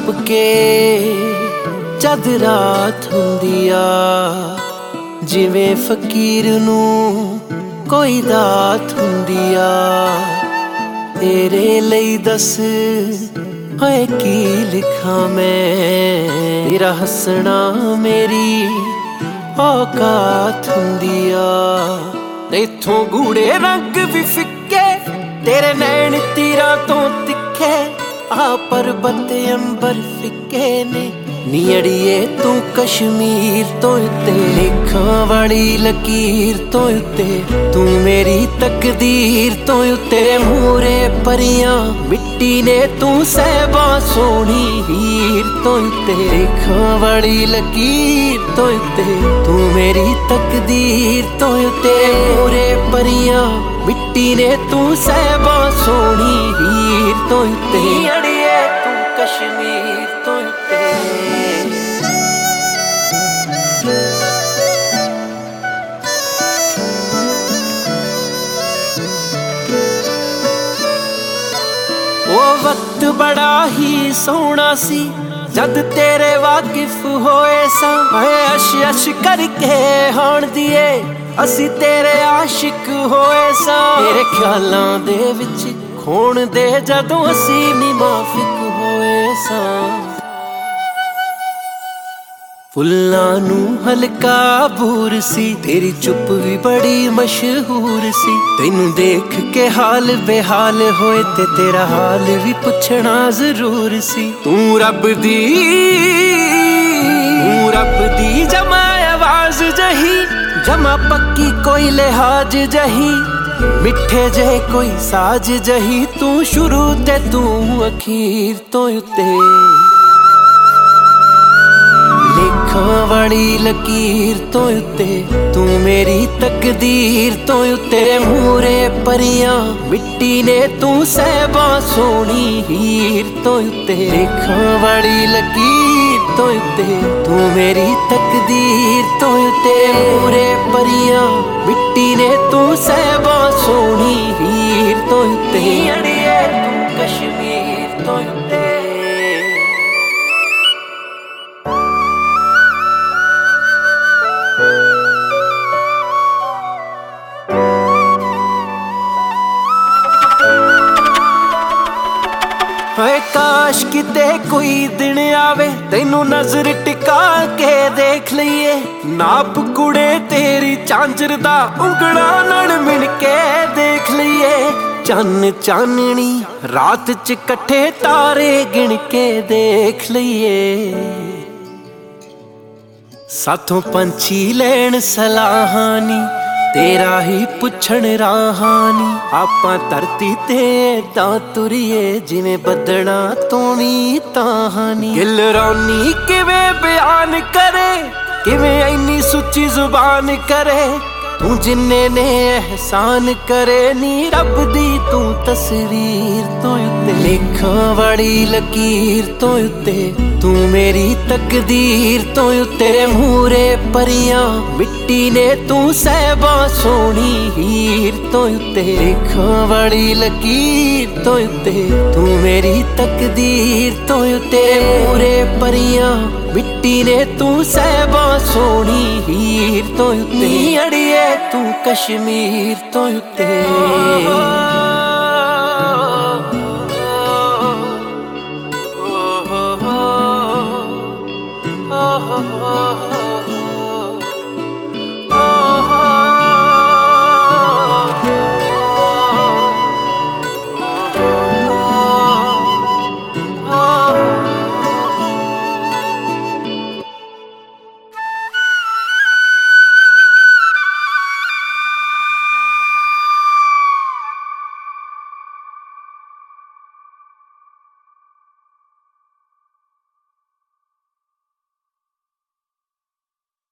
ਛੁਪ ਕੇ ਜਦ ਰਾਤ ਹੁੰਦੀ ਆ, ਜਿਵੇਂ ਫਕੀਰ ਨੂੰ ਕੋਈ ਦਾਤ ਹੁੰਦੀ ਆ। ਤੇਰੇ ਲਈ ਦੱਸ ਹਾਏ ਕੀ ਲਿਖਾਂ ਮੈਂ, ਤੇਰਾ ਹੱਸਣਾ ਮੇਰੀ ਔਕਾਤ ਹੁੰਦੀ ਆ। ਤੈਥੋਂ ਗੂੜੇ ਰੰਗ ਵੀ ਫਿੱਕੇ, ਤੇਰੇ ਨੈਣ ਤੀਰਾਂ ਤੋਂ ਤਿੱਖੇ, ਆ ਪਰਬਤ ਅੰਬਰ ਫਿੱਕੇ ਨੇ। ਨੀ ਅੜੀਏ ਤੂੰ ਕਸ਼ਮੀਰ ਤੋਂ ਉੱਤੇ, ਲੇਖਾਂ ਵਾਲੀ ਲਕੀਰ ਤੋਂ ਉੱਤੇ, ਤੂੰ ਮੇਰੀ ਤਕਦੀਰ ਤੋਂ ਉੱਤੇ। ਮੂਰੇ ਪਰੀਆਂ ਮਿੱਟੀ ਨੇ, ਤੂੰ ਸਹਿਬਾਂ ਸੋਹਣੀ ਹੀਰ ਤੋਂ ਉੱਤੇ, ਲੇਖਾਂ ਵਾਲੀ ਲਕੀਰ ਤੋਂ ਉੱਤੇ, ਤੂੰ ਮੇਰੀ ਤਕਦੀਰ ਤੋਂ ਉੱਤੇ। ਮੂਰੇ ਪਰੀਆਂ ਮਿੱਟੀ ਨੇ, ਤੂੰ ਸਹਿਬਾਂ ਸੋਹਣੀ ਹੀਰ ਤੋਂ ਉੱਤੇ। ਨੀ ਅੜੀਏ ਤੂੰ ਕਸ਼ਮੀਰ ਤੋਂ ਉੱਤੇ। ਉਹ ਵਕਤ ਬੜਾ ਹੀ ਸੋਹਣਾ ਸੀ ਜਦ ਤੇਰੇ ਵਾਕਿਫ ਹੋਏ ਸਾਂ। ਅਸ਼ ਅਸ਼ ਕਰਕੇ ਹੁਣ ਦੀਏ ਅਸੀਂ ਤੇਰੇ ਆਸ਼ਿਕ ਹੋਏ ਸਾਂ। ਤੇਰੇ ਖਿਆਲਾਂ ਦੇ ਵਿੱਚ ਖੋਣ ਦੇ ਜਦੋਂ ਅਸੀਂ ਨੀ ਮਾਫਿਕ ਹੋਏ ਸਾਂ। ਫੁੱਲਾਂ ਨੂੰ ਹਲਕਾ ਬੂਰ ਸੀ, ਤੇਰੀ ਚੁੱਪ ਵੀ ਬੜੀ ਮਸ਼ਹੂਰ ਸੀ। ਤੈਨੂੰ ਦੇਖ ਕੇ ਹਾਲ ਬੇਹਾਲ ਹੋਏ ਤੇ ਤੇਰਾ ਹਾਲ ਵੀ ਪੁੱਛਣਾ ਜ਼ਰੂਰ ਸੀ। ਤੂੰ ਰੱਬ ਦੀ ਜਮਾ ਆਵਾਜ਼ ਜਹੀ, ਜਮਾ ਪੱਕੀ ਕੋਈ ਲਿਹਾਜ਼ ਜਹੀ, ਮਿੱਠੇ ਜੇ ਕੋਈ ਸਾਜ ਜਹੀ। ਤੂੰ ਸ਼ੁਰੂ ਤੇ ਤੂੰ ਅਖੀਰ ਤੋਂ ਉੱਤੇ, ਲੇਖਾਂ ਵਾਲੀ ਲਕੀਰ ਤੋਂ ਉੱਤੇ, ਤੂੰ ਮੇਰੀ ਤਕਦੀਰ ਤੋਂ ਉੱਤੇ। ਮੂਰੇ ਪਰੀਆਂ ਮਿੱਟੀ ਨੇ, ਤੂੰ ਸਹਿਬਾਂ ਸੋਹਣੀ ਹੀਰ ਤੋਂ ਉੱਤੇ, ਲੇਖਾਂ ਵਾਲੀ ਲਕੀਰ ਤੋਂ ਉੱਤੇ, ਤੂੰ ਮੇਰੀ ਤਕਦੀਰ ਤੋਂ ਉੱਤੇ। ਮੂਰੇ ਪਰੀਆਂ ਮਿੱਟੀ ਨੇ, ਤੂੰ ਸਹਿਬਾਂ ਸੋਹਣੀ ਹੀਰ ਤੋਂ ਉੱਤੇ। ਨੀ ਅੜੀਏ ਤੂੰ ਕਸ਼ਮੀਰ ਤੋਂ ਉੱਤੇ। ਹਾਏ ਕਾਸ਼ ਕਿਤੇ ਕੋਈ ਦਿਨ ਆਵੇ, ਤੈਨੂੰ ਨਜ਼ਰ ਟਿਕਾ ਕੇ ਦੇਖ ਲਈਏ। ਨਾਪ ਕੁੜੇ ਤੇਰੀ ਝਾਂਜਰ ਦਾ ਉਂਗਲਾਂ ਨਾਲ ਮਿਣ ਕੇ ਦੇਖ ਲਈਏ। ਚੰਨ ਚਾਨਣੀ ਰਾਤ ਚ ਇਕੱਠੇ ਤਾਰੇ ਗਿਣ ਕੇ ਦੇਖ ਲਈਏ। ਸਾਥੋਂ ਪੰਛੀ ਲੈਣ ਸਲਾਹਾਂ ਨੀ, ਤੇਰਾ ਹੀ ਪੁੱਛਣ ਰਾਹਾਂ ਨੀ। ਆਪਾਂ ਧਰਤੀ ਤੇ ਤਾਂ ਤੁਰੀਏ, ਜਿਵੇਂ ਬੱਦਲਾਂ ਤੋਂ ਵੀ ਤਾਹਾਂ ਨੀ। ਗਿਲ ਰੌਣੀ ਕਿਵੇਂ ਬਿਆਨ ਕਰੇ, ਕਿਵੇਂ ਇੰਨੀ ਸੁੱਚੀ ਜ਼ੁਬਾਨ ਕਰੇ। ਤੂੰ ਜਿੰਨੇ ਨੇ ਅਹਿਸਾਨ ਕਰੇ, ਨੀ ਰੱਬ ਦੀ ਤੂੰ ਤਸਵੀਰ ਤੋਂ ਉੱਤੇ, ਲੇਖਾਂ ਵਾਲੀ ਲਕੀਰ ਤੋਂ ਉੱਤੇ, ਤੂੰ ਮੇਰੀ ਤਕਦੀਰ ਤੋਂ ਉੱਤੇ। ਮੂਰੇ ਪਰੀਆਂ ਮਿੱਟੀ ਨੇ, ਤੂੰ ਸਹਿਬਾਂ ਸੋਹਣੀ ਹੀਰ ਤੋਂ ਉੱਤੇ, ਲੇਖਾਂ ਵਾਲੀ ਲਕੀਰ ਤੋਂ ਉੱਤੇ, ਤੂੰ ਮੇਰੀ ਤਕਦੀਰ ਤੋਂ ਉੱਤੇ। ਮੂਰੇ ਪਰੀਆਂ ਮਿੱਟੀ ਨੇ, ਤੂੰ ਸਹਿਬਾਂ ਸੋਹਣੀ ਹੀਰ ਤੋਂ ਉੱਤੇ। ਨੀ ਅੜੀਏ ਤੂੰ ਕਸ਼ਮੀਰ ਤੋਂ ਉੱਤੇ।